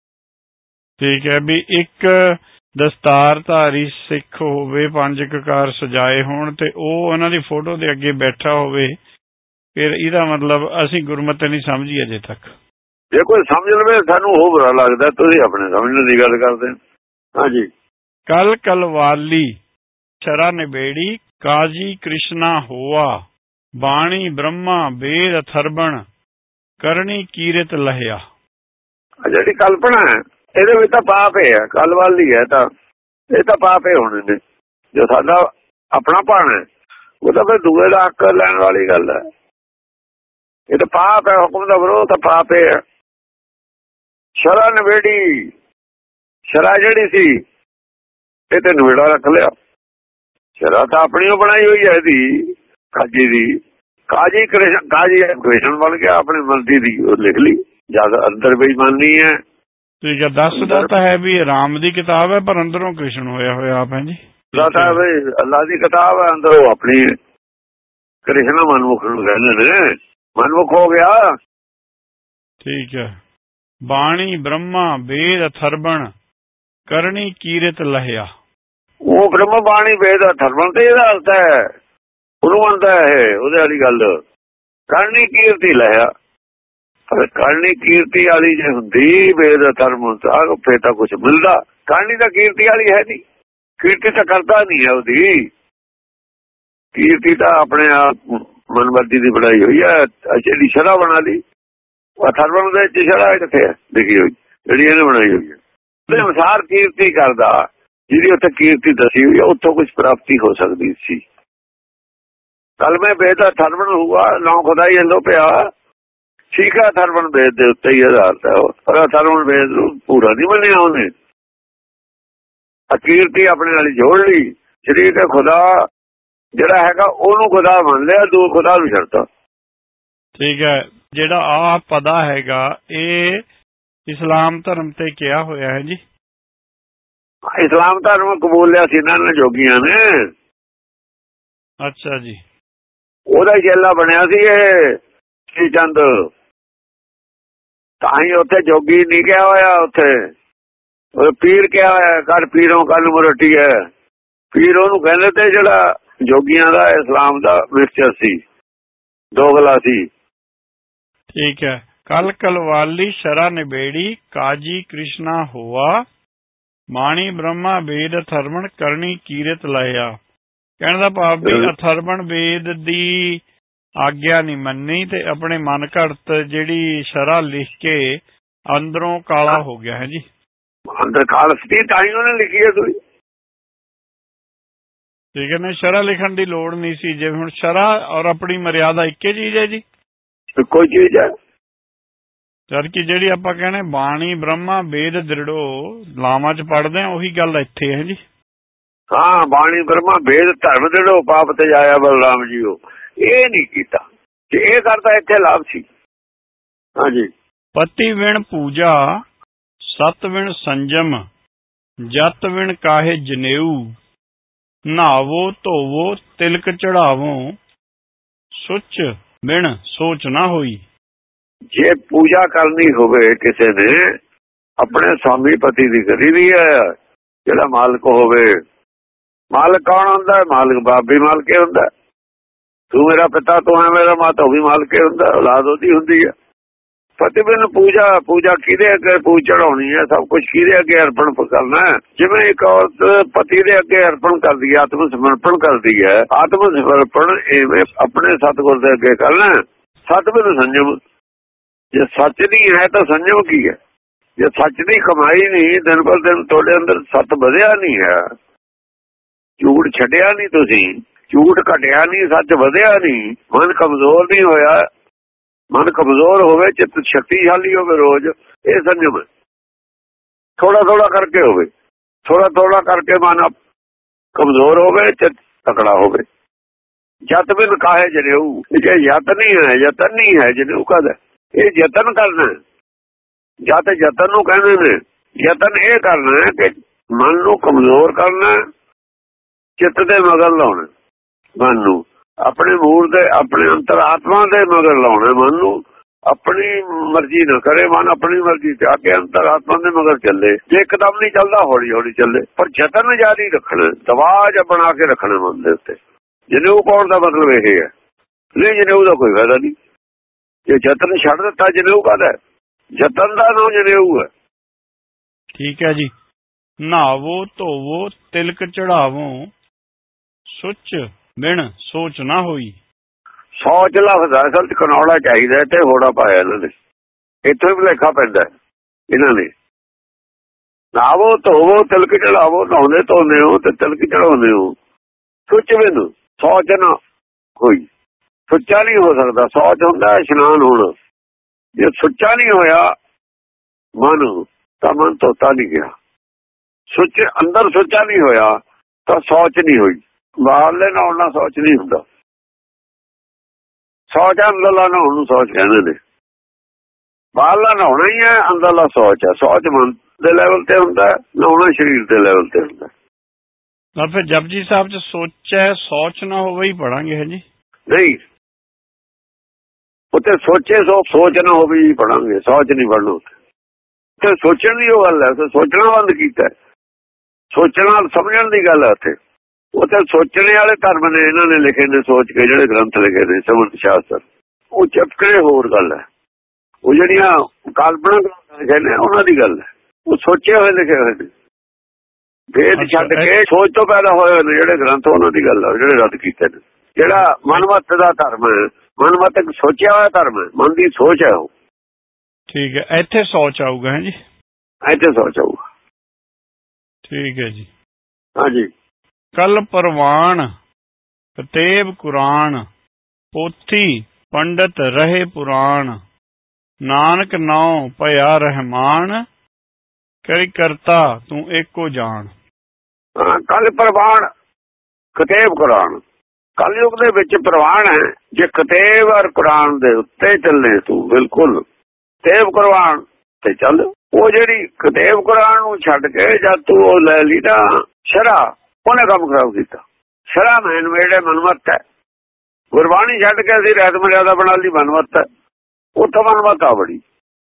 S1: ਠੀਕ ਹੈ, ਵੀ ਇੱਕ ਦਸਤਾਰਧਾਰੀ ਸਿੱਖ ਹੋਵੇ, ਪੰਜ ਕਕਾਰ ਸਜਾਏ ਹੋਣ ਤੇ ਉਹ ਉਹਨਾਂ ਦੀ ਫੋਟੋ ਦੇ ਅੱਗੇ ਬੈਠਾ ਹੋਵੇ, ਫਿਰ ਇਹਦਾ ਮਤਲਬ ਅਸੀਂ ਗੁਰਮਤ ਨਹੀਂ ਸਮਝੀ ਅਜੇ ਤੱਕ।
S2: ਜੇ ਕੋਈ ਸਮਝ ਲਵੇ ਸਾਨੂੰ ਉਹ ਬੁਰਾ ਲੱਗਦਾ, ਤੁਸੀਂ ਆਪਣੇ ਸਮਝਣ ਦੀ ਗੱਲ ਕਰਦੇ। ਹਾਂਜੀ।
S1: ਕਲ ਕਲਵਾਲੀ ਸ਼ਰਾ ਨਿਬੇੜੀ, ਕਾਜੀ ਕ੍ਰਿਸ਼ਨਾ ਹੋਆ, ਬਾਣੀ ਬ੍ਰਹਮਾ ਵੇਦ ਅਥਰਵਣ, ਕਰਨੀ ਕੀਰਤ ਲਹਿਆ।
S2: ਜਿਹੜੀ ਕਲਪਨਾ ਹੈ ਇਹਦੇ ਵਿੱਚ ਤਾਂ ਪਾਪ ਹੈ, ਕਲਵਾਲੀ ਹੈ ਤਾਂ ਇਹ ਤਾਂ ਪਾਪ ਹੀ ਹੋਣੇ ਨੇ। ਜੋ ਸਾਡਾ ਆਪਣਾ ਭਾਣਾ ਹੈ ਉਹ ਤਾਂ ਫਿਰ ਦੂਏ ਦਾ ਹੱਕ ਲੈਣ ਵਾਲੀ ਗੱਲ ਹੈ। ਇਹ ਤਾਂ ਪਾਪ ਹੈ, ਹੁਕਮ ਦਾ ਵਿਰੋਧ ਤਾਂ ਪਾਪ ਹੈ। ਸ਼ਰਾ ਨਵੇੜੀ, ਸ਼ਰਾ ਜਿਹੜੀ ਸੀ ਇਹ ਤੇ ਨਵੇੜਾ ਰੱਖ ਲਿਆ। ਸ਼ਰਾ ਤਾਂ ਆਪਣੀ ਉਹ ਬਣਾਈ ਹੋਈ ਹੈ ਇਹਦੀ ਕਾਜੀ ਦੀ। ਕਾਜੀ ਕ੍ਰਿਸ਼ਨ, ਕਾਜੀ ਕ੍ਰਿਸ਼ਨ ਬਣ ਗਿਆ ਆਪਣੀ ਮਰਜ਼ੀ ਦੀ, ਉਹ ਲਿਖ ਲਈ। ਜਦ ਅੰਦਰ ਬੇਈਮਾਨੀ ਹੈ। ਠੀਕ ਹੈ, ਦੱਸਦਾ ਤਾਂ ਹੈ ਵੀ ਰਾਮ ਦੀ ਕਿਤਾਬ ਹੈ ਪਰ ਅੰਦਰੋਂ ਕ੍ਰਿਸ਼ਨ ਹੋਇਆ ਹੋਇਆ ਆਪ ਹੈ ਜੀ। ਦੱਸਦਾ ਹੈ ਵੀ ਅੱਲਾ ਦੀ ਕਿਤਾਬ ਹੈ, ਅੰਦਰੋਂ ਆਪਣੀ ਕ੍ਰਿਸ਼ਨ ਮਨਮੁਖ ਨੂੰ ਕਹਿੰਦੇ ਨੇ, ਮਨਮੁਖ ਹੋ ਗਿਆ। ਠੀਕ ਹੈ। ਬਾਣੀ ਬ੍ਰਹਮਾ ਵੇਦ ਅਥਰਵਣ, ਕਰਨੀ ਕੀਰਤ ਲਹਿਆ। ਉਹ ਬ੍ਰਹਮ ਬਾਣੀ ਵੇਦ ਅਥਰਵਣ ਤੇ ਇਹਦਾ ਅਰਥ ਹੈ, ਉਹਨੂੰ ਆਉਂਦਾ ਹੈ ਉਹਦੇ ਵਾਲੀ ਗੱਲ। ਕਰਨੀ ਕੀਰਤੀ ਲਹਿਆ, ਕਰਨੀ ਕੀਰਤੀ ਵਾਲੀ ਜੇ ਹੁੰਦੀ ਵੇਦ ਅਥਰਵਣ ਤਾਂ ਫੇਰ ਤਾਂ ਕੁਛ ਮਿਲਦਾ। ਕਰਨੀ ਤਾਂ ਕੀਰਤੀ ਵਾਲੀ ਹੈ ਨਹੀਂ, ਕੀਰਤੀ ਤਾਂ ਕਰਦਾ ਨਹੀਂ ਹੈ ਉਹਦੀ। ਕੀਰਤੀ ਤਾਂ ਆਪਣੇ ਆਪ ਮਨਮਰਜ਼ੀ ਦੀ ਬਣਾਈ ਹੋਈ ਹੈ। ਜਿਹੜੀ ਸ਼ਰਾ ਬਣਾ ਲਈ ਅਥਰਵਣ ਦੇ ਵਿੱਚ ਸ਼ਰਾ ਕਿੱਥੇ ਹੈ ਲਿਖੀ ਹੋਈ, ਜਿਹੜੀ ਇਹਨੇ ਬਣਾਈ ਹੋਈ ਹੈ। ਉਹਦੇ ਅਨੁਸਾਰ ਕੀਰਤੀ ਕਰਦਾ, ਜਿਹੜੀ ਉੱਥੇ ਕੀਰਤੀ ਦੱਸੀ ਹੋਈ ਹੈ ਉੱਥੋਂ ਕੁਛ ਪ੍ਰਾਪਤੀ ਹੋ ਸਕਦੀ ਸੀ। ਕੱਲ ਮੈਂ ਵੇਦ ਅਥਰਵਣ ਹੋਊਗਾ, ਨੌ ਖੁਦਾਈ ਅੰਦੋ ਪਿਆ। ਠੀਕ ਹੈ, ਅਥਰਵਣ ਵੇਦ ਦੇ ਉੱਤੇ ਹੀ ਆਧਾਰਿਤ ਹੈ, ਪਰ ਅਥਰਵਣ ਵੇਦ ਨੂੰ ਪੂਰਾ ਨਹੀਂ ਮੰਨਿਆ ਉਹਨੇ। ਕੀਰਤੀ ਆਪਣੇ ਨਾਲ ਜੋੜ ਲਈ। ਸ਼ਰੀਕ ਹੈ ਖੁਦਾ ਜਿਹੜਾ ਹੈਗਾ ਉਹਨੂੰ ਖੁਦਾ ਮੰਨ ਲਿਆ, ਦੂਰ ਖੁਦਾ ਨੂੰ ਛੱਡਤਾ। ਠੀਕ ਹੈ, ਜਿਹੜਾ ਆਹ ਪਦਾ ਹੈਗਾ ਇਹ ਇਸਲਾਮ ਧਰਮ ਤੇ ਕਿਹਾ ਹੋਇਆ ਹੈ ਜੀ। ਇਸਲਾਮ ਧਰਮ ਕਬੂਲਿਆ ਸੀ ਇਹਨਾਂ ਨੇ ਜੋਗੀਆਂ ਨੇ। ਅੱਛਾ ਜੀ, ਉਹਦਾ ਚੇਲਾ ਬਣਿਆ ਸੀ ਇਹ ਸ੍ਰੀ ਚੰਦ, ਤਾਂ ਹੀ ਉੱਥੇ ਜੋਗੀ ਨਹੀਂ ਕਿਹਾ ਹੋਇਆ, ਉੱਥੇ ਪੀਰ ਕਿਹਾ ਹੋਇਆ। ਕਰ ਪੀਰੋਂ ਕੱਲ ਮੁਰਟੀ ਹੈ, ਪੀਰ ਉਹਨੂੰ ਕਹਿੰਦੇ ਤੇ ਜਿਹੜਾ ਜੋਗੀਆਂ ਦਾ ਇਸਲਾਮ ਦਾ ਮਿਕਸਚਰ ਸੀ, ਦੋਗਲਾ ਸੀ। ਠੀਕ ਹੈ। ਕਲ ਕਲਵਾਲੀ ਸ਼ਰਾ ਨਿਬੇੜੀ, ਕਾਜੀ ਕ੍ਰਿਸ਼ਨਾ ਹੋਆ, ਬਾਣੀ ਬ੍ਰਹਮਾ ਵੇਦ ਅਥਰਵਣ, ਕਰਨੀ ਕੀਰਤ ਲਹਿਆ। ਕਹਿਣ ਦਾ ਭਾਵ ਵੀ ਅਥਰਵਣ ਵੇਦ ਦੀ ਆਗਿਆ ਨਹੀਂ ਮੰਨੀ ਤੇ ਆਪਣੇ ਮਨ ਘੜਤ ਜਿਹੜੀ ਸ਼ਰਾ ਲਿਖ ਕੇ ਅੰਦਰੋਂ ਕਾਲਾ ਹੋ ਗਿਆ ਹੈ ਜੀ। ਅੰਦਰ ਖਾਲਸਤੀ ਤਾਂ ਹੀ ਉਹਨੇ ਲਿਖੀ ਹੈ ਤੁਸੀਂ। ਠੀਕ ਹੈ ਨਾ, ਸ਼ਰਾ ਲਿਖਣ ਦੀ ਲੋੜ ਨਹੀਂ ਸੀ। ਜਿਵੇਂ ਹੁਣ ਸ਼ਰਾ ਔਰ ਆਪਣੀ ਮਰਿਆਦਾ ਇੱਕੇ ਚੀਜ਼ ਹੈ ਜੀ, ਇੱਕੋ ਚੀਜ਼ ਹੈ। ਜਦ ਕਿ ਜਿਹੜੀ ਆਪਾਂ ਕਹਿੰਦੇ ਬਾਣੀ ਬ੍ਰਹਮਾ ਵੇਦ ਦ੍ਰਿੜੋ ਲਾਵਾਂ ਚ ਪੜ੍ਹਦੇ ਹਾਂ, ਉਹੀ ਗੱਲ ਇੱਥੇ ਹੈ ਜੀ। ਹਾਂ, ਬਾਣੀ ਬ੍ਰਹਮਾ ਵੇਦ ਧਰਮ ਦ੍ਰਿੜੋ ਪਾਪ ਤੇ ਜਾਇਆ ਬਲਰਾਮ ਜੀ। ਉਹ ਇਹ ਨਹੀਂ ਕੀਤਾ, ਜੇ ਇਹ ਕਰਦਾ ਇੱਥੇ ਲਾਭ ਸੀ। ਹਾਂਜੀ। ਪਤੀ ਵਿਣ ਪੂਜਾ
S1: ਸਤ ਵਿਣ ਸੰਜਮ ਜਤ ਵਿਣ ਕਾਹੇ ਜਨੇਊ। ਨਹਾਵੋ ਧੋਵੋ ਤਿਲਕ ਚੜਾਵੋ ਸੁੱਚ ਬਿਨ ਸੋਚ ਨਾ ਹੋਈ।
S2: ਜੇ ਪੂਜਾ ਕਰਨੀ ਹੋਵੇ ਕਿਸੇ ਨੇ ਆਪਣੇ ਸਵਾਮੀ ਪਤੀ ਦੀ ਕਰੀ ਦੀ ਹੈ, ਜਿਹੜਾ ਮਾਲਕ ਹੋਵੇ। ਮਾਲਕ ਕੌਣ ਹੁੰਦਾ? ਮਾਲਕ ਬਾਪ ਵੀ ਮਾਲਕੇ ਹੁੰਦਾ। ਤੂੰ ਮੇਰਾ ਪਿਤਾ, ਤੂੰ ਹੈ ਮੇਰਾ ਮਾਤਾ, ਉਹ ਵੀ ਮਾਲਕੇ ਹੁੰਦਾ। ਔਲਾਦ ਉਹਦੀ ਹੁੰਦੀ ਹੈ। ਪਤੀ ਬਿਨ ਪੂਜਾ, ਪੂਜਾ ਕਿਹਦੇ ਅੱਗੇ ਪੂਜ ਚੜਾਉਣੀ ਹੈ? ਸਭ ਕੁਛ ਕਿਹਦੇ ਅੱਗੇ ਅਰਪਣ ਕਰਨਾ? ਜਿਵੇਂ ਇੱਕ ਔਰਤ ਪਤੀ ਦੇ ਅੱਗੇ ਅਰਪਣ ਕਰਦੀ ਹੈ, ਆਤਮ ਸਮਰਪਣ ਕਰਦੀ ਹੈ, ਆਤਮ ਸਮਰਪਣ ਇਵੇਂ ਆਪਣੇ ਸਤਿਗੁਰ ਦੇ ਅੱਗੇ ਕਰਨਾ। ਸਤ ਬਿਨ ਸੰਜਮ, ਜੇ ਸੱਚ ਨਹੀਂ ਹੈ ਤਾਂ ਸੰਜਮ ਕੀ ਹੈ? ਜੇ ਸੱਚ ਦੀ ਕਮਾਈ ਨਹੀਂ, ਦਿਨ ਪਰ ਦਿਨ ਤੁਹਾਡੇ ਅੰਦਰ ਸੱਤ ਵਧਿਆ ਨਹੀਂ ਹੈ, ਝੂਠ ਛੱਡਿਆ ਨਹੀਂ ਤੁਸੀਂ, ਝੂਠ ਘਟਿਆ ਨਹੀਂ, ਸੱਚ ਵਧਿਆ ਨਹੀਂ, ਮਨ ਕਮਜ਼ੋਰ ਨਹੀਂ ਹੋਇਆ। ਮਨ ਕਮਜ਼ੋਰ ਹੋਵੇ, ਚਿੱਤ ਸ਼ਕਤੀਸ਼ਾਲੀ ਹੋਵੇ ਰੋਜ਼, ਇਹ ਸੰਜਮ ਹੈ। ਥੋੜਾ ਥੋੜਾ ਕਰਕੇ ਹੋਵੇ, ਥੋੜਾ ਥੋੜਾ ਕਰਕੇ ਮਨ ਕਮਜ਼ੋਰ ਹੋਵੇ, ਚਿੱਤ ਤਕੜਾ ਹੋਵੇ। ਜਤ ਬਿਨ ਕਾਹੇ ਜਨੇਊ, ਇਹ ਯਤਨ ਨਹੀਂ ਹੈ, ਯਤਨ ਨਹੀਂ ਹੈ। ਜਨੇਊ ਕਦ? ਇਹ ਯਤਨ ਕਰਨਾ। ਜਤ ਯਤਨ ਨੂੰ ਕਹਿੰਦੇ ਨੇ। ਯਤਨ ਇਹ ਕਰਨਾ ਹੈ ਕਿ ਮਨ ਨੂੰ ਕਮਜ਼ੋਰ ਕਰਨਾ, ਚਿੱਤ ਦੇ ਮਗਰ ਲਾਉਣਾ ਮਨ ਨੂੰ, ਆਪਣੇ ਮੂਲ ਦੇ, ਆਪਣੇ ਅੰਤਰਾਤਮਾ ਦੇ ਮਗਰ ਲਾਉਣਾ ਮਨ ਨੂੰ। ਆਪਣੀ ਮਰਜ਼ੀ ਨਾ ਕਰੇ ਮਨ, ਆਪਣੀ ਮਰਜ਼ੀ ਤੇ ਆ ਕੇ ਅੰਤਰਾਤਮਾ ਦੇ ਮਗਰ ਚੱਲੇ। ਜੇ ਇੱਕਦਮ ਨਹੀਂ ਚੱਲਦਾ, ਹੌਲੀ ਹੌਲੀ ਚੱਲੇ, ਪਰ ਯਤਨ ਜਾਰੀ ਰੱਖਣਾ, ਦਬਾਅ ਬਣਾ ਕੇ ਰੱਖਣਾ ਮਨ ਦੇ ਉੱਤੇ। ਜਨੇਊ ਪਾਉਣ ਦਾ ਮਤਲਬ ਇਹ ਹੈ। ਨਹੀਂ, ਜਨੇਊ ਦਾ ਕੋਈ ਫਾਇਦਾ ਨਹੀਂ। ਜੇ ਯਤਨ ਛੱਡ ਦਿੱਤਾ, ਜਨੇਊ ਕਾਹਦਾ? ਯਤਨ ਦਾ ਨਾਮ ਜਨੇਊ ਹੈ।
S1: ਠੀਕ ਹੈ ਜੀ। ਨਹਾਵੋ ਧੋਵੋ ਤਿਲਕ ਚੜਾਵੋ ਸੁੱਚ ਬਿਨ ਸੋਚ ਨਾ ਹੋਈ।
S2: ਸੋਚ ਲਫ਼ਜ਼ ਅਸਲ ਚ ਕਨੌੜਾ ਚਾਹੀਦਾ ਤੇ ਹੋੜਾ ਪਾਇਆ ਇਹਨਾਂ ਨੇ। ਇੱਥੋਂ ਹੀ ਭੁਲੇਖਾ ਪੈਂਦਾ ਇਹਨਾਂ ਨੇ। ਨਹਾਵੋ ਧੋਵੋ ਤਿਲਕ ਚੜਾਵੋ, ਨਹਾਉਂਦੇ ਧੋਂਦੇ ਹੋ ਤੇ ਤਿਲਕ ਚੜਾਉਂਦੇ ਹੋ। ਸੁੱਚ ਬਿਨ ਸੋਚ ਨਾ ਹੋਈ। ਸੁੱਚਾ ਨਹੀਂ ਹੋ ਸਕਦਾ। ਸੋਚ ਹੁੰਦਾ ਇਸ਼ਨਾਨ ਹੋਣਾ। ਜੇ ਸੁੱਚਾ ਨਹੀਂ ਹੋਇਆ ਮਨ, ਤਾਂ ਮਨ ਧੋਤਾ ਨਹੀਂ ਗਿਆ। ਸੁੱਚ ਅੰਦਰ ਸੁੱਚਾ ਨਹੀਂ ਹੋਇਆ ਤਾਂ ਸੋਚ ਨਹੀਂ ਹੋਈ। ਬਾਹਰਲੇ ਨਹਾਉਣ ਨਾਲ ਸੋਚ ਨਹੀਂ ਹੁੰਦਾ। ਸੋਚ ਅੰਦਰਲਾ ਨਹਾਉਣ ਨੂੰ ਸੋਚ ਕਹਿੰਦੇ ਨੇ। ਬਾਹਰਲਾ ਨਹਾਉਣਾ ਹੀ ਹੈ, ਅੰਦਰਲਾ ਸੋਚ ਹੈ। ਸੋਚ ਮਨ ਦੇ ਲੈਵਲ ਤੇ ਹੁੰਦਾ, ਨਹਾਉਣਾ ਸਰੀਰ ਦੇ ਲੈਵਲ ਤੇ ਹੁੰਦਾ।
S1: ਤਾਂ ਫਿਰ ਜਪਜੀ ਸਾਹਿਬ ਚ ਸੋਚ ਹੈ, ਸੋਚ ਨਾ ਹੋਵੇ ਹੀ ਪੜਾਂਗੇ ਹੈ ਜੀ? ਨਹੀਂ,
S2: ਉੱਥੇ ਸੋਚੇ ਸੋ ਸੋਚ ਨਾ ਹੋਵੇ ਹੀ ਪੜਾਂਗੇ, ਸੋਚ ਨਹੀਂ ਪੜਨਾ। ਉੱਥੇ ਸੋਚਣ ਦੀ ਉਹ ਗੱਲ ਹੈ, ਉੱਥੇ ਸੋਚਣਾ ਬੰਦ ਕੀਤਾ। ਸੋਚਣਾ ਸਮਝਣ ਦੀ ਗੱਲ ਹੈ ਉੱਥੇ। ਉੱਥੇ ਸੋਚਣੇ ਵਾਲੇ ਧਰਮ ਨੇ ਇਹਨਾਂ ਨੇ ਲਿਖੇ ਨੇ, ਸੋਚ ਕੇ ਜਿਹੜੇ ਗ੍ਰੰਥ ਲਿਖੇ ਨੇ ਸਮਰਥ ਸ਼ਾਸਤਰ, ਉਹ ਚਪਕਣੇ ਹੋਰ ਗੱਲ ਹੈ। ਉਹ ਜਿਹੜੀਆਂ ਕਾਲਪਨਿਕ ਲਿਖੇ ਨੇ ਉਹਨਾਂ ਦੀ ਗੱਲ ਹੈ, ਉਹ ਸੋਚੇ ਹੋਏ ਲਿਖੇ ਹੋਏ ਨੇ। ਵੇਦ ਛੱਡ ਕੇ ਸੋਚ ਤੋਂ ਪੈਦਾ ਹੋਏ ਨੇ ਜਿਹੜੇ ਗ੍ਰੰਥ, ਉਹਨਾਂ ਦੀ ਗੱਲ ਹੈ ਜਿਹੜੇ ਰੱਦ ਕੀਤੇ ਨੇ। ਜਿਹੜਾ ਮਨਮਤ ਦਾ ਧਰਮ ਹੈ, ਮਨਮਤ ਇੱਕ ਸੋਚਿਆ ਹੋਇਆ ਧਰਮ ਹੈ, ਮਨ ਦੀ ਸੋਚ ਹੈ ਉਹ।
S1: ਠੀਕ ਹੈ, ਇੱਥੇ ਸੋਚ ਆਊਗਾ ਹੈ ਜੀ?
S2: ਇੱਥੇ ਸੋਚ ਆਊਗਾ।
S1: ਠੀਕ ਹੈ ਜੀ।
S2: ਹਾਂਜੀ।
S1: ਕਲ ਪ੍ਰਵਾਨ ਕਤੇਬ ਕੁਰਾਨ, ਪੋਥੀ ਪੰਡਤ ਰਹੇ ਪੁਰਾਣ। ਨਾਨਕ ਨਾਉ ਭਇਆ ਰਹਿਮਾਨ, ਕਰੀ ਕਰਤਾ ਤੂੰ ਏਕੋ ਜਾਣ।
S2: ਹਾਂ, ਕਲ ਪ੍ਰਵਾਨ ਕਤੇਬ ਕੁਰਾਨ। ਕਲਯੁਗ ਦੇ ਵਿੱਚ ਪ੍ਰਵਾਨ ਹੈ। ਜੇ ਕਤੇਬ ਔਰ ਕੁਰਾਨ ਦੇ ਉੱਤੇ ਚੱਲੇ ਤੂੰ, ਬਿਲਕੁਲ ਕਤੇਬ ਕੁਰਾਨ ਤੇ ਚੱਲ। ਉਹ ਜਿਹੜੀ ਕਤੇਬ ਕੁਰਾਨ ਨੂੰ ਛੱਡ ਕੇ ਜਦ ਤੂੰ ਉਹ ਲੈ ਲਈ ਨਾ ਸ਼ਰਾ, ਉਹਨੇ ਕੰਮ ਖਰਾਬ ਕੀਤਾ। ਸ਼ਰਾ ਮੈਨ ਮੇੜੇ ਮਨਮਤ ਹੈ। ਗੁਰਬਾਣੀ ਛੱਡ ਕੇ ਅਸੀਂ ਰਹਿਤ ਮਰਿਆਦਾ ਬਣਾ ਲਈ, ਮਨਮਤ ਹੈ। ਉੱਥੋਂ ਮਨਮਤ ਆ ਬੜੀ।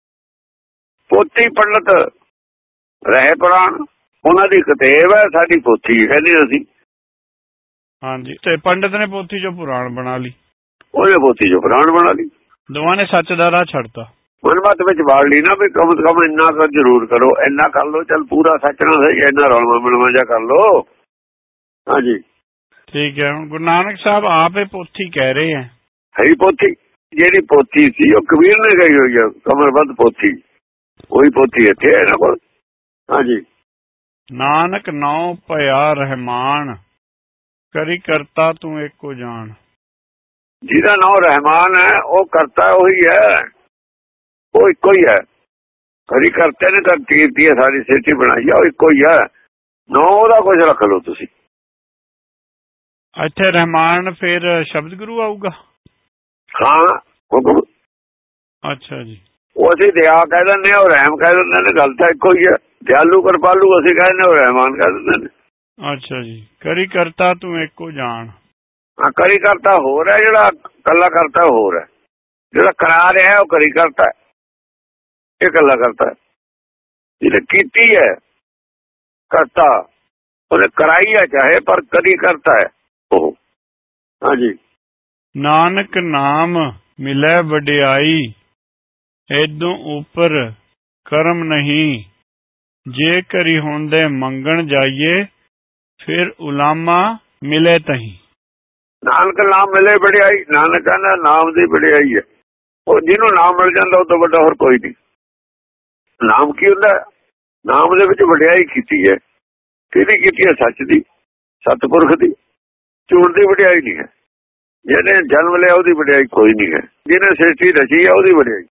S2: ਪੋਥੀ ਪੰਡਤ ਰਹੇ ਪੁਰਾਣ, ਉਹਨਾਂ ਦੀ ਕਤੇਬ ਹੈ, ਸਾਡੀ ਪੋਥੀ ਕਹਿੰਦੇ ਅਸੀਂ।
S1: ਹਾਂਜੀ, ਤੇ ਪੰਡਤ ਨੇ ਪੋਥੀ ਚੋਂ ਪੁਰਾਣ ਬਣਾ ਲਈ,
S2: ਉਹਨੇ ਪੋਥੀ ਚੋਂ ਪੁਰਾਣ ਬਣਾ ਲਈ।
S1: ਦੋਵਾਂ ਨੇ ਸੱਚ ਦਾ ਰਾਹ ਛੱਡਤਾ।
S2: ਮਨਮਤ ਵਿੱਚ ਵਾੜ ਲਈ ਨਾ ਵੀ ਕਮ ਸੇ ਕਮ ਇੰਨਾ ਕੁ ਜ਼ਰੂਰ ਕਰੋ, ਇੰਨਾ ਕਰ ਲਓ, ਚੱਲ ਪੂਰਾ ਸੱਚ ਨਾ ਸਹੀ, ਇੰਨਾ ਰੌਲਵਾ ਮਿਲਵਾ ਜਾ ਕਰ ਲਓ। ਹਾਂਜੀ, ਠੀਕ
S1: ਹੈ। ਹੁਣ ਗੁਰੂ ਨਾਨਕ ਸਾਹਿਬ ਆਪ ਇਹ ਪੋਥੀ ਕਹਿ ਰਹੇ ਹੈ।
S2: ਹੈ ਪੋਥੀ ਜਿਹੜੀ ਪੋਥੀ ਸੀ ਉਹ ਕਬੀਰ ਨੇ ਕਹੀ ਹੋਈ ਹੈ, ਕਮਰਬੰਦ ਪੋਥੀ, ਉਹੀ ਪੋਥੀ ਇੱਥੇ ਹੈ ਇਹਨਾਂ ਕੋਲ। ਹਾਂਜੀ।
S1: ਨਾਨਕ ਨਾਉ ਭਇਆ ਰਹਿਮਾਨ, ਕਰੀ ਕਰਤਾ ਤੂੰ ਏਕੋ ਜਾਣ।
S2: ਜਿਹਦਾ ਨਾਮ ਰਹਿਮਾਨ ਹੈ ਉਹ ਕਰਤਾ ਉਹੀ ਹੈ, ਉਹ ਇੱਕੋ ਹੀ ਹੈ। ਕਰੀ ਕਰਤੇ ਨੇ ਕਰ ਕੀਤੀ ਹੈ, ਸਾਰੀ ਸ੍ਰਿਸ਼ਟੀ ਬਣਾਈ ਹੈ, ਉਹ ਇੱਕੋ ਹੀ ਹੈ। ਨਾ ਉਹਦਾ ਕੁਝ ਰੱਖ ਲਓ ਤੁਸੀਂ।
S1: ਇੱਥੇ ਰਹਿਮਾਨ ਫਿਰ ਸ਼ਬਦ ਗੁਰੂ ਆਊਗਾ?
S2: ਹਾਂ, ਹੁਕਮ।
S1: ਅੱਛਾ ਜੀ।
S2: ਉਹ ਅਸੀਂ ਦਇਆ ਕਹਿ ਦਿੰਦੇ ਉਹ ਰਹਿਮ ਕਹਿ ਦਿੰਦੇ ਨੇ। ਗੱਲ ਤਾਂ ਇੱਕੋ ਹੀ ਹੈ। ਦਿਆਲੂ ਕਿਰਪਾਲੂ ਅਸੀਂ ਕਹਿੰਦੇ ਉਹ ਰਹਿਮਾਨ ਕਹਿ ਦਿੰਦੇ ਨੇ।
S1: ਅੱਛਾ ਜੀ। ਕਰੀ ਕਰਤਾ ਤੂੰ ਇੱਕੋ ਜਾਣ।
S2: ਹਾਂ, ਕਰੀ ਕਰਤਾ ਹੋਰ ਹੈ, ਜਿਹੜਾ ਕੱਲਾ ਕਰਤਾ ਹੋਰ ਹੈ। ਜਿਹੜਾ ਕਰਾ ਰਿਹਾ ਉਹ ਕਰੀ ਕਰਤਾ, ਇਹ ਕੱਲਾ ਕਰਤਾ। ਜਿਹਨੇ ਕੀਤੀ ਹੈ ਕਰਤਾ, ਉਹਨੇ ਕਰਾਈ ਹੈ ਚਾਹੇ, ਪਰ ਕਦੀ ਕਰਤਾ ਹੈ ਉਹ। ਹਾਂਜੀ।
S1: ਨਾਨਕ ਨਾਮ ਮਿਲੇ ਵਡਿਆਈ, ਏਦੋਂ ਉੱਪਰ ਕਰਮ ਨਹੀਂ। ਜੇ ਕਰੀ ਹੁੰਦੇ ਮੰਗਣ ਜਾਈਏ, ਫਿਰ ਉਲਾਮਾ ਮਿਲੇ ਤਹੀਂ।
S2: ਨਾਨਕ ਨਾਮ ਮਿਲੇ ਵਡਿਆਈ, ਨਾਨਕ ਕਹਿੰਦਾ ਨਾਮ ਦੀ ਵਡਿਆਈ ਹੈ। ਉਹ ਜਿਹਨੂੰ ਨਾਮ ਮਿਲ ਜਾਂਦਾ ਉਹ ਤੋਂ ਵੱਡਾ ਹੋਰ ਕੋਈ ਨਹੀਂ। ਨਾਮ ਕੀ ਹੁੰਦਾ? ਨਾਮ ਦੇ ਵਿੱਚ ਵਡਿਆਈ ਕੀਤੀ ਹੈ। ਕਿਹਦੀ ਕੀਤੀ ਹੈ? ਸੱਚ ਦੀ, ਸਤਿਪੁਰਖ ਦੀ। ਝੂਠ ਦੀ ਵਡਿਆਈ ਨਹੀਂ ਹੈ। ਜਿਹਨੇ ਜਨਮ ਲਿਆ ਉਹਦੀ ਵਡਿਆਈ ਕੋਈ ਨਹੀਂ ਹੈ। ਜਿਹਨੇ ਸ੍ਰਿਸ਼ਟੀ ਰਚੀ ਹੈ ਉਹਦੀ ਵਡਿਆਈ।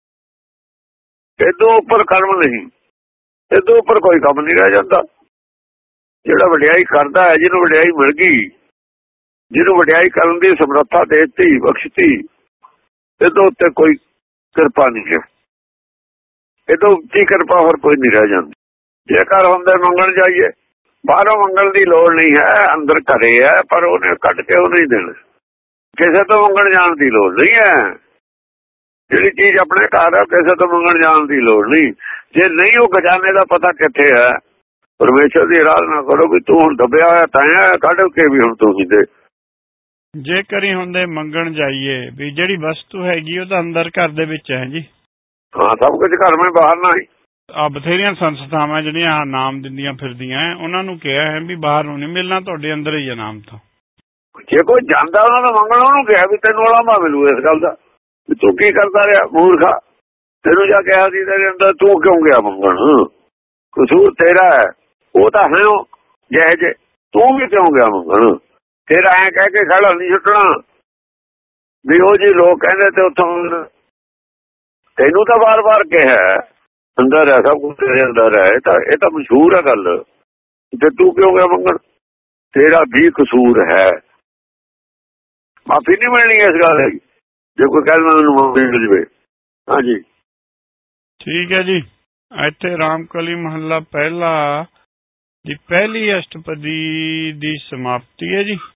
S2: ਇਹਦੋਂ ਉੱਪਰ ਕਰਮ ਨਹੀਂ, ਇਹਦੋਂ ਉੱਪਰ ਕੋਈ ਕੰਮ ਨਹੀਂ ਰਹਿ ਜਾਂਦਾ। ਜਿਹੜਾ ਵਡਿਆਈ ਕਰਦਾ ਹੈ, ਜਿਹਨੂੰ ਵਡਿਆਈ ਮਿਲ ਗਈ, ਜਿਹਨੂੰ ਵਡਿਆਈ ਕਰਨ ਦੀ ਸਮਰੱਥਾ ਦੇ ਦਿੱਤੀ, ਬਖਸ਼ਤੀ, ਇਹਦੋਂ ਉੱਤੇ ਕੋਈ ਕਿਰਪਾ ਨਹੀਂ ਹੈ। ਇਹਦੋਂ ਉੱਚੀ ਕਿਰਪਾ ਹੋਰ ਕੋਈ ਨਹੀਂ ਰਹਿ ਜਾਂਦੀ। ਜੇਕਰ ਹੁੰਦੇ ਮੰਗਣ ਜਾਈਏ, ਬਾਹਰੋਂ ਮੰਗਣ ਦੀ ਲੋੜ ਨਹੀਂ ਹੈ, ਅੰਦਰ ਘਰੇ ਹੈ, ਪਰ ਉਹਨੇ ਕੱਢ ਕੇ ਉਹ ਨਹੀਂ ਦੇਣਾ। ਕਿਸੇ ਤੋਂ ਮੰਗਣ ਜਾਣ ਦੀ ਲੋੜ ਨਹੀਂ ਹੈ। ਜਿਹੜੀ ਚੀਜ਼ ਆਪਣੇ ਘਰ ਹੈ ਕਿਸੇ ਤੋਂ ਮੰਗਣ ਜਾਣ ਦੀ ਲੋੜ ਨਹੀਂ। ਜੇ ਨਹੀਂ ਉਹ ਖਜ਼ਾਨੇ ਦਾ ਪਤਾ ਕਿੱਥੇ ਹੈ, ਪਰਮੇਸ਼ਰ ਦੀ ਅਰਾਧਨਾ ਕਰੋ ਵੀ ਤੂੰ ਹੁਣ ਦੱਬਿਆ ਹੋਇਆ ਤਾਂ ਕੱਢ ਕੇ ਵੀ ਹੁਣ ਤੂੰ ਹੀ ਦੇ।
S1: ਜੇ ਕਰੀ ਹੁੰਦੇ ਮੰਗਣ ਜਾਈਏ, ਵੀ ਜਿਹੜੀ ਵਸਤੂ ਹੈਗੀ ਉਹ ਤਾਂ ਅੰਦਰ ਘਰ ਦੇ ਵਿੱਚ ਹੈ ਜੀ।
S2: ਹਾਂ, ਸਭ ਕੁਝ ਘਰ ਮੈਂ ਬਾਹਰ ਨਾ ਹੀ।
S1: ਆ ਬਥੇਰੀਆਂ ਸੰਸਥਾਵਾਂ ਜਿਹੜੀਆਂ ਨਾਮ ਦਿੰਦੀਆਂ ਫਿਰਦੀਆਂ, ਉਹਨਾਂ ਨੂੰ ਕਿਹਾ ਹੈ ਵੀ ਬਾਹਰ ਨੂੰ ਨਹੀਂ ਮਿਲਣਾ, ਤੁਹਾਡੇ ਅੰਦਰ ਹੀ ਹੈ ਨਾਮ। ਤਾਂ
S2: ਜੇ ਕੋਈ ਜਾਂਦਾ ਉਹਨਾਂ ਦਾ ਮੰਗਣ, ਉਹਨੂੰ ਕਿਹਾ ਵੀ ਤੈਨੂੰ ਉਲਾਮਾ ਮਿਲੂ ਇਸ ਗੱਲ ਦਾ ਵੀ ਤੂੰ ਕੀ ਕਰਦਾ ਰਿਹਾ ਮੂਰਖਾ। ਤੈਨੂੰ ਜਾ ਕਿਹਾ ਸੀ ਤੇਰੇ ਅੰਦਰ, ਤੂੰ ਕਿਉਂ ਗਿਆ ਮੰਗਣ? ਕਸੂਰ ਤੇਰਾ ਹੈ। ਉਹ ਤਾਂ ਹੈ ਜਿਹੇ ਜੇ, ਤੂੰ ਵੀ ਕਿਉਂ ਗਿਆ ਮੰਗਣ? ਫਿਰ ਐਂ ਕਹਿ ਕੇ ਖੜਾ ਨਹੀਂ ਛੁੱਟਣਾ ਵੀ ਉਹ ਜੀ ਲੋਕ ਕਹਿੰਦੇ ਤੇ ਉੱਥੋਂ। ਤੈਨੂੰ ਤਾਂ ਵਾਰ ਵਾਰ ਕਿਹਾ ਅੰਦਰ ਹੈ, ਸਭ ਕੁਝ ਤੇਰੇ ਅੰਦਰ ਹੈ। ਤਾਂ ਇਹ ਤਾਂ ਮਸ਼ਹੂਰ ਹੈ ਗੱਲ। ਤੇ ਤੂੰ ਕਿਉਂ ਗਿਆ ਮੰਗਣ? ਤੇਰਾ ਵੀ ਕਸੂਰ ਹੈ। ਮਾਫੀ ਨਹੀਂ ਮਿਲਣੀ ਇਸ ਗੱਲ ਦੀ ਜੇ ਕੋਈ ਕਹਿ ਮੈਨੂੰ ਮਾਫੀ ਮਿਲ ਜਾਵੇ। ਹਾਂਜੀ,
S1: ਠੀਕ ਹੈ ਜੀ। ਇੱਥੇ ਰਾਮਕਲੀ ਮਹੱਲਾ ਪਹਿਲਾ ਦੀ ਪਹਿਲੀ ਅਸ਼ਟਪਦੀ ਦੀ ਸਮਾਪਤੀ ਹੈ ਜੀ।